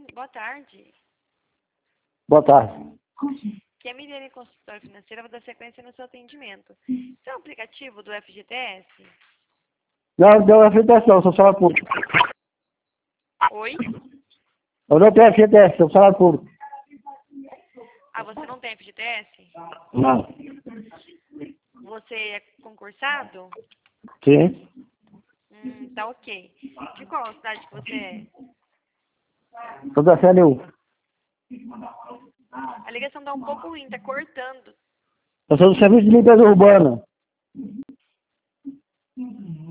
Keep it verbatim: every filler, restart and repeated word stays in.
Boa tarde. Boa tarde. Que é a Miriane, consultora financeira, vou dar sequência no seu atendimento. Isso é um aplicativo do F G T S? Não, não é F G T S não, sou salário público. Oi? Eu não tenho F G T S, sou salário público. Ah, você não tem F G T S? Não. Você é concursado? Sim. Hum, tá ok. De qual cidade que você é? Sou da C L U. A ligação tá um pouco ruim, tá cortando. Eu sou do Serviço de Limpeza Urbana.